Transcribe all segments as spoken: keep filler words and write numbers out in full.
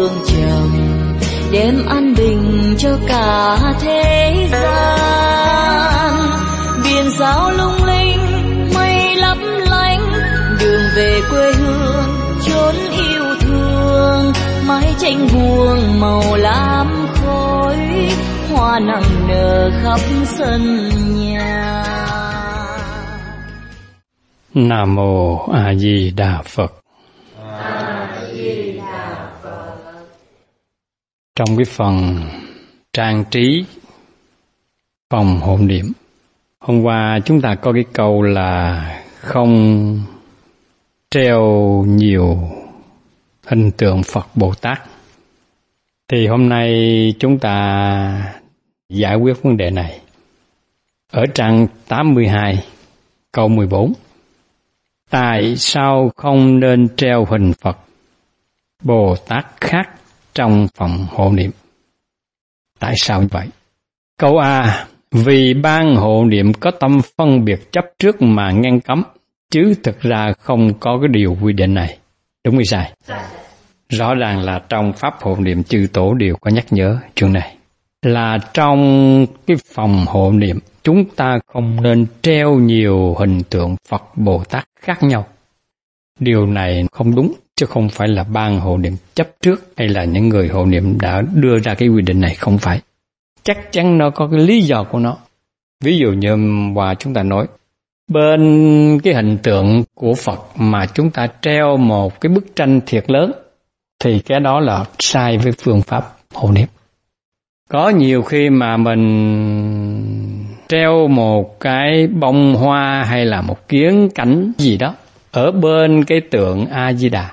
hương trầm, đem an bình cho cả thế gian. Biển sao lung linh, mây lấp lánh, đường về quê hương chốn yêu thương. Mái tranh buông màu lam khói, hoa nặng nở khắp sân nhà. Nam mô A Di Đà Phật. A Di Đà Phật. Trong cái phần trang trí phòng hộ niệm, hôm qua chúng ta có cái câu là không treo nhiều hình tượng Phật Bồ Tát. Thì hôm nay chúng ta giải quyết vấn đề này ở trang tám mươi hai câu mười bốn. Tại sao không nên treo hình Phật Bồ Tát khác trong phòng hộ niệm? Tại sao như vậy? Câu A. Vì ban hộ niệm có tâm phân biệt chấp trước mà ngăn cấm, chứ thực ra không có cái điều quy định này. Đúng hay sai? Rõ ràng là trong pháp hộ niệm chư tổ đều có nhắc nhở chuyện này. Là trong cái phòng hộ niệm chúng ta không nên treo nhiều hình tượng Phật Bồ Tát khác nhau. Điều này không đúng, chứ không phải là ban hộ niệm chấp trước hay là những người hộ niệm đã đưa ra cái quy định này, không phải. Chắc chắn nó có cái lý do của nó. Ví dụ như hòa chúng ta nói, bên cái hình tượng của Phật mà chúng ta treo một cái bức tranh thiệt lớn, thì cái đó là sai với phương pháp hộ niệm. Có nhiều khi mà mình treo một cái bông hoa hay là một kiến cảnh gì đó ở bên cái tượng A-di-đà,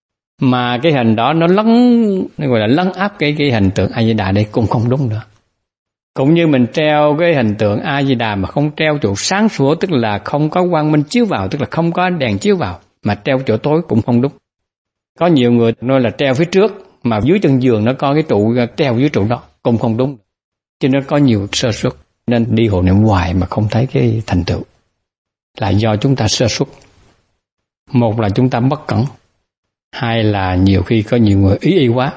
mà cái hình đó nó lấn, nó gọi là lấn áp cái, cái hình tượng A-di-đà đây cũng không đúng nữa. Cũng như mình treo cái hình tượng A-di-đà mà không treo chỗ sáng sủa, tức là không có quang minh chiếu vào, tức là không có đèn chiếu vào, mà treo chỗ tối cũng không đúng. Có nhiều người nói là treo phía trước, mà dưới chân giường nó có cái trụ treo dưới trụ đó, cũng không đúng. Cho nên có nhiều sơ suất, nên đi hộ niệm hoài mà không thấy cái thành tựu. Là do chúng ta sơ suất. Một là chúng ta bất cẩn, hai là nhiều khi có nhiều người ý y quá.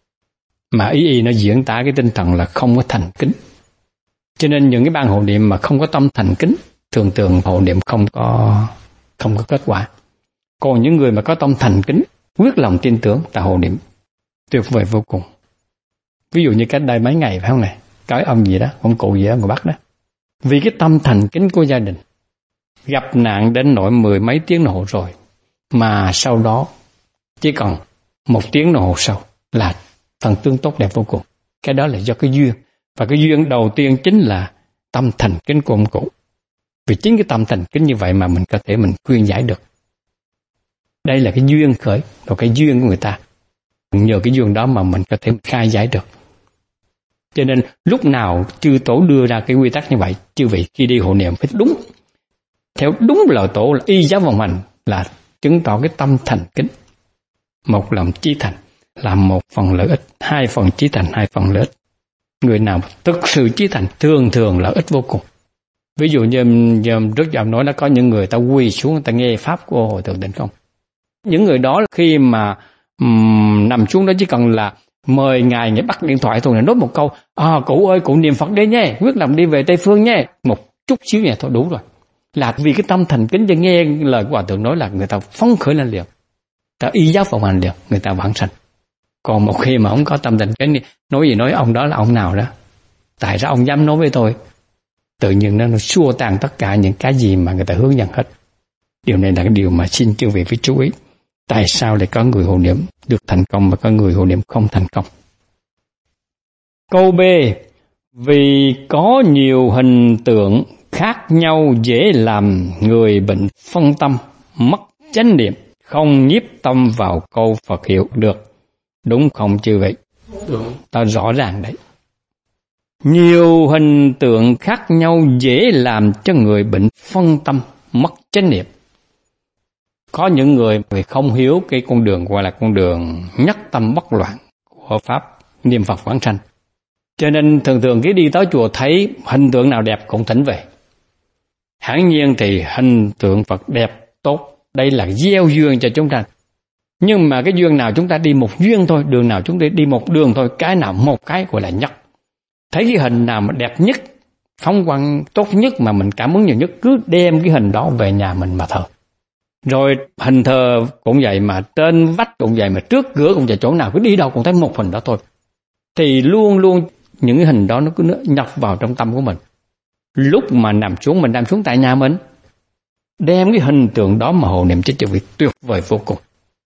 Mà ý y nó diễn tả cái tinh thần là không có thành kính. Cho nên những cái ban hộ niệm mà không có tâm thành kính, thường thường hộ niệm không có không có kết quả. Còn những người mà có tâm thành kính, quyết lòng tin tưởng, ta hộ niệm tuyệt vời vô cùng. Ví dụ như cách đây mấy ngày phải không này, cái ông gì đó, ông cụ gì đó người Bắc đó, vì cái tâm thành kính của gia đình, gặp nạn đến nỗi mười mấy tiếng đồng hồ rồi, mà sau đó chỉ còn một tiếng đồng hồ sau là thần tương tốt đẹp vô cùng. Cái đó là do cái duyên, và cái duyên đầu tiên chính là tâm thành kính của ông cụ. Vì chính cái tâm thành kính như vậy mà mình có thể mình khuyên giải được. Đây là cái duyên khởi, rồi cái duyên của người ta. Nhờ cái duyên đó mà mình có thể khai giải được. Cho nên lúc nào chư tổ đưa ra cái quy tắc như vậy, chư vị khi đi hộ niệm phải đúng, theo đúng lời tổ là y giáo vọng hành, là chứng tỏ cái tâm thành kính. Một lòng chí thành là một phần lợi ích, hai phần chí thành, hai phần lợi ích. Người nào thực sự chí thành thường thường lợi ích vô cùng. Ví dụ như, như trước giờ nói là có những người ta quỳ xuống, người ta nghe pháp của Hội Thượng Tịnh Không. Những người đó khi mà um, nằm xuống đó chỉ cần là mời ngài nghe bắt điện thoại thôi, là nói một câu, à cụ ơi cụ niệm Phật đấy nhé, quyết lòng đi về Tây Phương nhé, một chút xíu nhẹ thôi đủ rồi. Là vì cái tâm thành kính cho nghe lời của Hòa Thượng nói là người ta phấn khởi lên liền, ta y giáo phụng hành liền, người ta vãng sanh. Còn một khi mà ông có tâm thành kính, nói gì nói ông đó là ông nào đó, tại sao ông dám nói với tôi? Tự nhiên nó, nó xua tan tất cả những cái gì mà người ta hướng dẫn hết. Điều này là cái điều mà xin chư vị phải chú ý. Tại sao lại có người hộ niệm được thành công và có người hộ niệm không thành công? Câu B. Vì có nhiều hình tượng khác nhau dễ làm người bệnh phân tâm, mất chánh niệm, không nhiếp tâm vào câu Phật hiệu được. Đúng không chư vị? Đúng. Ta rõ ràng đấy. Nhiều hình tượng khác nhau dễ làm cho người bệnh phân tâm, mất chánh niệm. Có những người vì không hiểu cái con đường gọi là con đường nhất tâm bất loạn của Pháp niệm Phật vãng sanh. Cho nên thường thường cái đi tới chùa thấy hình tượng nào đẹp cũng thỉnh về. Hẳn nhiên thì hình tượng Phật đẹp, tốt, đây là gieo duyên cho chúng ta. Nhưng mà cái duyên nào chúng ta đi một duyên thôi, đường nào chúng ta đi một đường thôi, cái nào một cái gọi là nhất. Thấy cái hình nào mà đẹp nhất, phóng quang tốt nhất mà mình cảm ứng nhiều nhất, cứ đem cái hình đó về nhà mình mà thờ. Rồi hình thờ cũng vậy, mà trên vách cũng vậy, mà trước cửa cũng vậy, chỗ nào cứ đi đâu cũng thấy một hình đó thôi. Thì luôn luôn những cái hình đó nó cứ nhập vào trong tâm của mình. Lúc mà nằm xuống, mình nằm xuống tại nhà mình, đem cái hình tượng đó mà hộ niệm cho chư vị tuyệt vời vô cùng.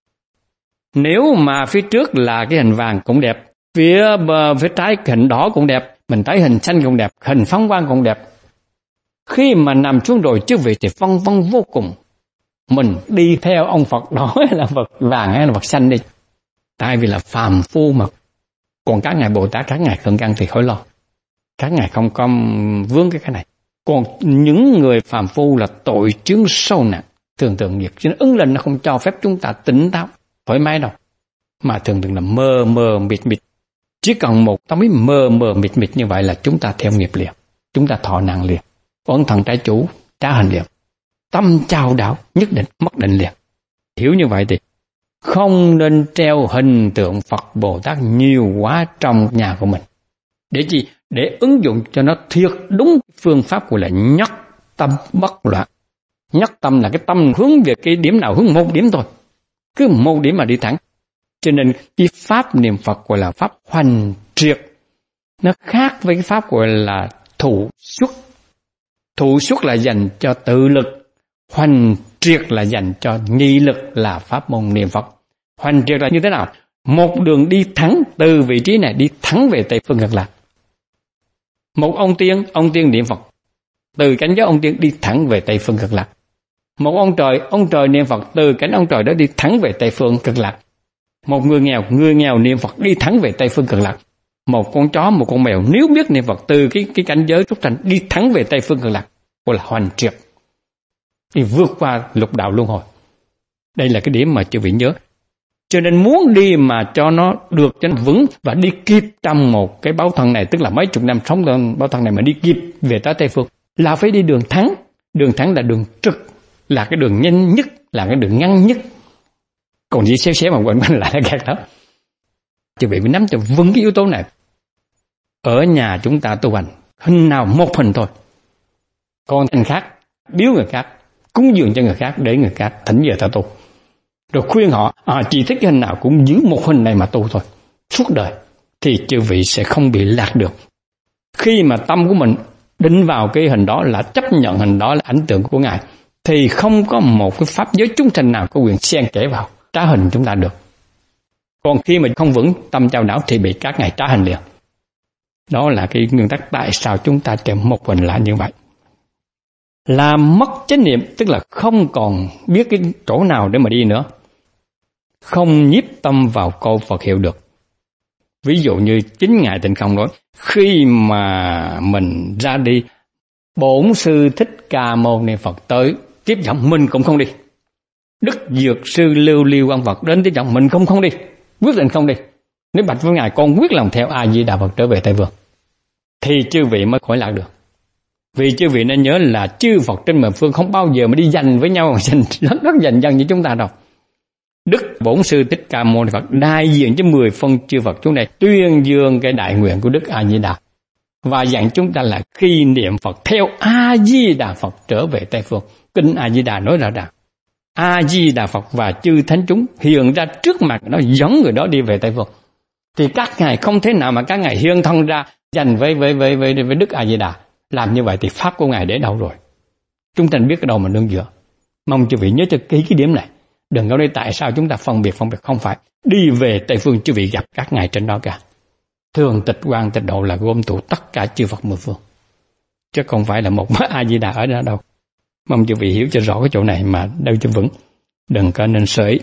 Nếu mà phía trước là cái hình vàng cũng đẹp, phía phía trái hình đỏ cũng đẹp, mình thấy hình xanh cũng đẹp, hình phóng quang cũng đẹp. Khi mà nằm xuống rồi chư vị thì vân vân vô cùng. Mình đi theo ông Phật đó là Phật vàng hay là Phật xanh đi. Tại vì là phàm phu mà. Còn các ngài Bồ Tát, các ngài thượng căn thì khỏi lo. Các ngài không có vướng cái cái này. Còn những người phàm phu là tội chướng sâu nặng, thường thường nghiệp. Cho nên ứng lên nó không cho phép chúng ta tỉnh táo, thoải mái đâu. Mà thường thường là mơ mơ mịt mịt. Chỉ cần một tâm ý mơ mơ mịt mịt như vậy là chúng ta theo nghiệp liền. Chúng ta thọ nặng liền. Ân thần trái chủ, trả hành liền. Tâm chao đảo, nhất định mất định liền. Hiểu như vậy thì không nên treo hình tượng Phật Bồ Tát nhiều quá trong nhà của mình. Để chi? Để ứng dụng cho nó thiệt đúng phương pháp gọi là nhất tâm bất loạn. Nhất tâm là cái tâm hướng về cái điểm nào, hướng một điểm thôi. Cứ một điểm mà đi thẳng. Cho nên cái pháp niệm Phật gọi là pháp hoành triệt. Nó khác với cái pháp gọi là thủ xuất. Thủ xuất là dành cho tự lực. Hoành triệt là dành cho nghị lực, là pháp môn niệm Phật. Hoành triệt là như thế nào? Một đường đi thẳng từ vị trí này đi thẳng về Tây Phương Cực Lạc. Một ông tiên, ông tiên niệm Phật. Từ cảnh giới ông tiên đi thẳng về Tây Phương Cực Lạc. Một ông trời, ông trời niệm Phật, từ cảnh ông trời đó đi thẳng về Tây Phương Cực Lạc. Một người nghèo, người nghèo niệm Phật đi thẳng về Tây Phương Cực Lạc. Một con chó, một con mèo nếu biết niệm Phật từ cái cái cảnh giới trúc thành đi thẳng về Tây Phương Cực Lạc, gọi là hoành triệt. Đi vượt qua lục đạo luân hồi. Đây là cái điểm mà chư vị nhớ. Cho nên muốn đi mà cho nó được cho nó vững và đi kịp trong một cái báo thân này, tức là mấy chục năm sống trong báo thân này mà đi kịp về tới Tây Phương, là phải đi đường thắng. Đường thắng là đường trực, là cái đường nhanh nhất, là cái đường ngắn nhất. Còn gì xéo xéo mà quên quên lại là gạt đó. Chư vị phải nắm cho vững cái yếu tố này. Ở nhà chúng ta tu hành, hình nào một hình thôi. Còn hình khác, biếu người khác, cúng dường cho người khác để người khác thỉnh về ta tu. Rồi khuyên họ, à, chỉ thích cái hình nào cũng giữ một hình này mà tu thôi, suốt đời. Thì chư vị sẽ không bị lạc được. Khi mà tâm của mình định vào cái hình đó là chấp nhận hình đó là ảnh tượng của Ngài, thì không có một cái pháp giới chúng sanh nào có quyền xen kẽ vào, trả hình chúng ta được. Còn khi mà không vững tâm chao đảo thì bị các ngài trả hình liền. Đó là cái nguyên tắc tại sao chúng ta treo một hình lại như vậy. Làm mất chánh niệm, tức là không còn biết cái chỗ nào để mà đi nữa. Không nhiếp tâm vào câu Phật hiệu được. Ví dụ như chính Ngài Tịnh Không nói, khi mà mình ra đi, Bổn Sư Thích Ca Mâu Ni Phật tới tiếp dẫn, mình cũng không đi. Đức Dược Sư Lưu Ly Quang Phật đến tiếp dẫn, mình không không đi, quyết định không đi. Nếu bạch với Ngài, con quyết lòng theo A Di Đà Phật trở về Tây Phương, thì chư vị mới khỏi lạc được. Vì chư vị nên nhớ là chư Phật trên mười phương không bao giờ mà đi giành với nhau, giành rất rất giành dân như chúng ta đâu. Đức Bổn Sư Thích Ca Mâu Ni Phật đại diện cho mười phân chư Phật chúng này tuyên dương cái đại nguyện của Đức A Di Đà và dặn chúng ta là khi niệm Phật theo A Di Đà Phật trở về Tây Phương. Kinh A Di Đà nói rõ ràng, A Di Đà Phật và chư thánh chúng hiện ra trước mặt nó dẫn người đó đi về Tây Phương. Thì các ngài không thể nào mà các ngài hiện thân ra giành với với với với, với Đức A Di Đà. Làm như vậy thì pháp của ngài để đâu rồi? Chúng ta biết cái đâu mà nương dựa. Mong chư vị nhớ cho kỹ cái điểm này. Đừng có nói tại sao chúng ta phân biệt phân biệt, không phải. Đi về Tây Phương chư vị gặp các ngài trên đó cả. Thường tịch quan tịch độ là gom tụ tất cả chư Phật mười phương, chứ không phải là một A Di Đà ở đó đâu. Mong chư vị hiểu cho rõ cái chỗ này mà đâu cho vững. Đừng có nên sởi.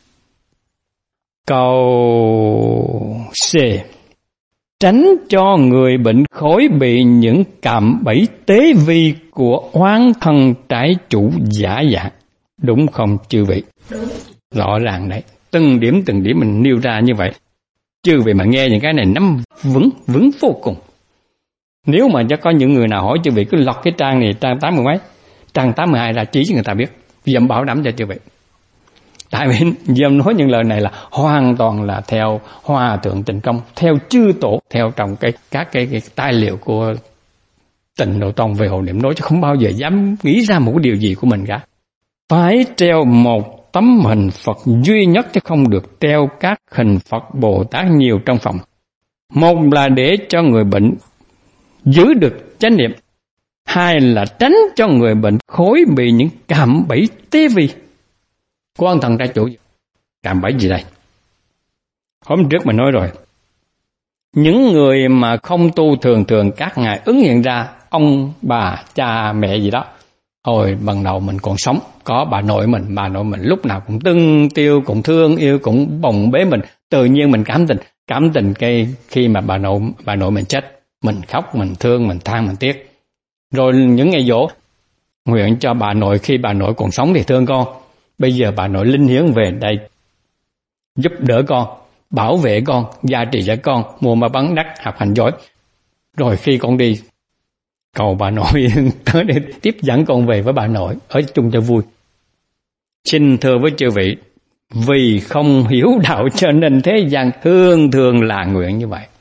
Câu C. Tránh cho người bệnh khỏi bị những cạm bẫy tế vi của oán thân trái chủ giả dạng. Đúng không chư vị? Đúng. Rõ ràng đấy. Từng điểm từng điểm mình nêu ra như vậy. Chư vị mà nghe những cái này nắm vững, vững vô cùng. Nếu mà cho có những người nào hỏi chư vị cứ lọc cái trang này, trang tám mươi mấy, trang tám mươi hai ra chỉ cho người ta biết. Dậm bảo đảm cho chư vị. Tại vì dâm nói những lời này là hoàn toàn là theo Hòa Thượng Tịnh Công, theo chư tổ, theo trong cái các cái, cái tài liệu của Tịnh Độ Tông về hộ niệm nói, chứ không bao giờ dám nghĩ ra một cái điều gì của mình cả. Phải treo một tấm hình Phật duy nhất, chứ không được treo các hình Phật Bồ Tát nhiều trong phòng. Một là để cho người bệnh giữ được chánh niệm, hai là tránh cho người bệnh khối bị những cạm bẫy tế vi của ông thần trai chủ. Cạm bẫy gì đây? Hôm trước mình nói rồi, những người mà không tu thường thường các ngài ứng hiện ra ông bà cha mẹ gì đó. Hồi ban đầu mình còn sống, có bà nội mình, bà nội mình lúc nào cũng tưng tiêu, cũng thương yêu, cũng bồng bế mình, tự nhiên mình cảm tình, cảm tình cái khi mà bà nội bà nội mình chết, mình khóc, mình thương, mình than, mình tiếc. Rồi những ngày dỗ, nguyện cho bà nội khi bà nội còn sống thì thương con, bây giờ bà nội linh hiến về đây giúp đỡ con, bảo vệ con, gia trì cho con, mua mà bán đắt, học hành giỏi. Rồi khi con đi, cầu bà nội tới để tiếp dẫn con về với bà nội, ở chung cho vui. Xin thưa với chư vị, vì không hiểu đạo cho nên thế gian thường thường là nguyện như vậy.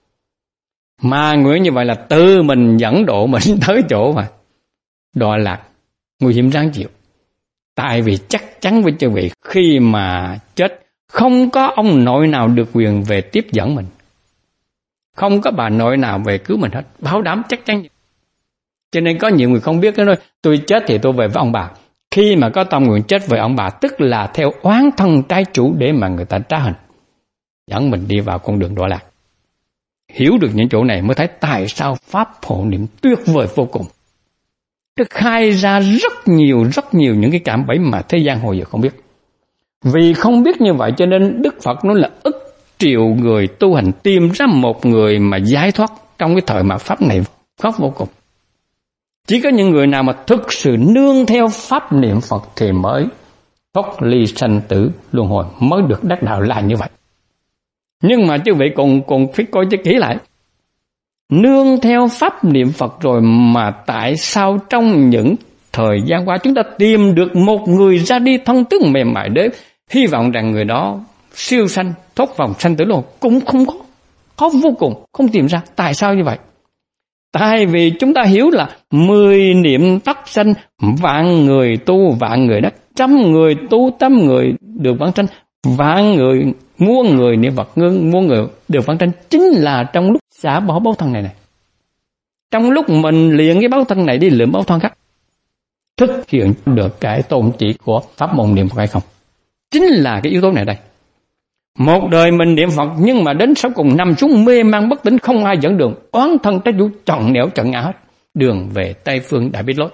Mà nguyện như vậy là tự mình dẫn độ mình tới chỗ mà đọa lạc, nguy hiểm ráng chịu. Tại vì chắc chắn với chư vị, khi mà chết, không có ông nội nào được quyền về tiếp dẫn mình, không có bà nội nào về cứu mình hết, bảo đảm chắc chắn. Cho nên có nhiều người không biết cái nói, tôi chết thì tôi về với ông bà. Khi mà có tâm nguyện chết về ông bà, tức là theo oán thân trái chủ để mà người ta trá hình, dẫn mình đi vào con đường đọa lạc. Hiểu được những chỗ này mới thấy tại sao pháp hộ niệm tuyệt vời vô cùng. Nó khai ra rất nhiều, rất nhiều những cái cạm bẫy mà thế gian hồi giờ không biết. Vì không biết như vậy cho nên Đức Phật nói là ức triệu người tu hành tìm ra một người mà giải thoát trong cái thời mà pháp này khó vô cùng. Chỉ có những người nào mà thực sự nương theo pháp niệm Phật thì mới thoát ly sanh tử luân hồi, mới được đắc đạo là như vậy. Nhưng mà quý vị còn, còn phải coi cho kỹ lại. Nương theo pháp niệm Phật rồi mà tại sao trong những thời gian qua chúng ta tìm được một người ra đi thông tướng mềm mại để hy vọng rằng người đó siêu sanh, thoát vòng sanh tử luân hồi, cũng không có, khó vô cùng, không tìm ra. Tại sao như vậy? Tại vì chúng ta hiểu là mười niệm tắc sanh, vạn người tu vạn người đắc, trăm người tu trăm người được vãng sanh, vạn người muôn người niệm Phật ngưng muôn người được vãng sanh, chính là trong lúc xả bỏ báo thân này này. Trong lúc mình luyện cái báo thân này đi lượm báo thân khác, thực hiện được cái tôn chỉ của pháp môn niệm Phật hay không? Chính là cái yếu tố này đây. Một đời mình niệm Phật nhưng mà đến sau cùng nằm xuống mê man bất tỉnh, không ai dẫn đường, oán thân trái chủ chọn nẻo chọn ngã hết, đường về Tây Phương đã biết lối,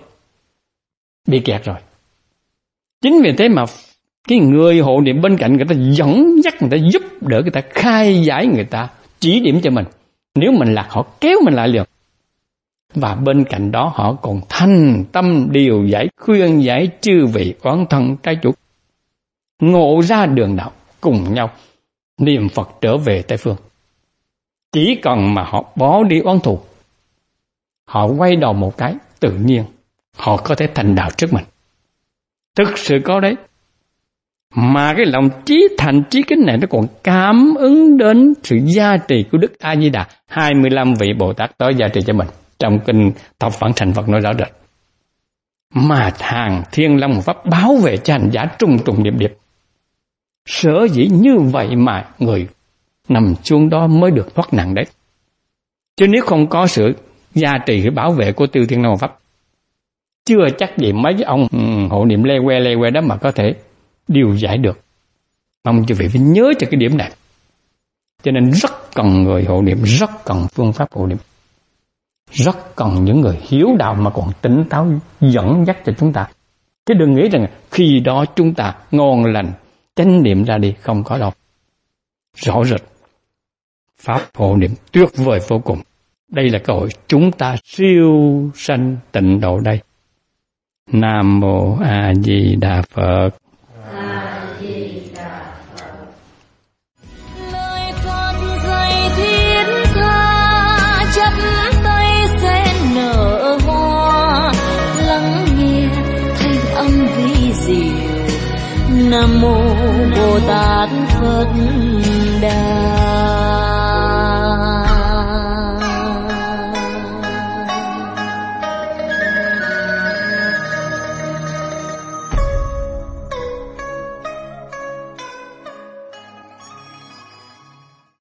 bị kẹt rồi. Chính vì thế mà cái người hộ niệm bên cạnh người ta dẫn dắt, người ta giúp đỡ người ta, khai giải người ta, chỉ điểm cho mình. Nếu mình lạc họ kéo mình lại liền. Và bên cạnh đó họ còn thành tâm điều giải, khuyên giải chư vị oán thân trái chủ ngộ ra đường đạo, cùng nhau niệm Phật trở về Tây Phương. Chỉ cần mà họ bỏ đi oán thù, họ quay đầu một cái, tự nhiên họ có thể thành đạo trước mình. Thực sự có đấy. Mà cái lòng trí thành trí kính này nó còn cảm ứng đến sự gia trì của Đức A Di Đà, hai mươi lăm vị Bồ Tát tới gia trì cho mình. Trong kinh Thập Phản Thành Phật nói rõ rệt. Mà hàng Thiên Long Pháp bảo vệ cho hành giả trùng trùng điệp điệp. Sở dĩ như vậy mà người nằm xuống đó mới được thoát nạn đấy. Chứ nếu không có sự gia trì cái bảo vệ của Tiêu Thiên Long Pháp, chưa chắc gì mấy cái ông um, hộ niệm lê que lê que đó mà có thể điều giải được. Mong quý vị phải nhớ cho cái điểm này. Cho nên rất cần người hộ niệm, rất cần phương pháp hộ niệm, rất cần những người hiếu đạo mà còn tỉnh táo dẫn dắt cho chúng ta. Chứ đừng nghĩ rằng khi đó chúng ta ngon lành chánh niệm ra đi, không có đâu. Rõ rệt pháp hộ niệm tuyệt vời vô cùng. Đây là cơ hội chúng ta siêu sanh tịnh độ đây. Nam Mô A Di Đà Phật. A Di Đà Phật. Lời Phật dạy thiết tha, chắp tay sen nở hoa, lắng nghe thanh âm vi diệu Nam mô Bồ Tát Phật Đà.